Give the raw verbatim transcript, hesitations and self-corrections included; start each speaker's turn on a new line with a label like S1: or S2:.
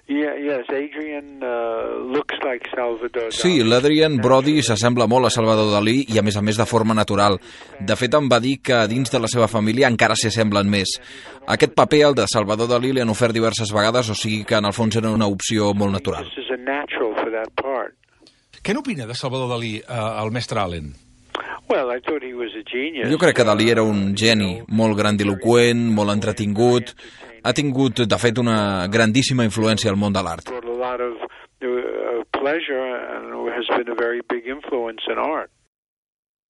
S1: Yeah, yes, Adrian uh, looks like Salvador Dalí.
S2: Sí, l'Adrian Brody s'assembla molt a Salvador Dalí i a més a més de forma natural. De fet em va dir que dins de la seva família encara s'hi semblen més. Aquest paper, el de Salvador Dalí, li han ofert diverses vegades, o sigui que en el fons era una opció molt natural.
S1: This is a natural for that part.
S3: Què n'opina de Salvador Dalí, eh, el mestre Allen?
S1: Well, I thought he was a genius.
S2: Jo crec que Dalí era un geni, molt grandiloqüent, molt entretingut. Ha tingut, de fet, una grandíssima influència al món de l'art.
S1: Brought a lot of uh, pleasure and has been a very big influence in art.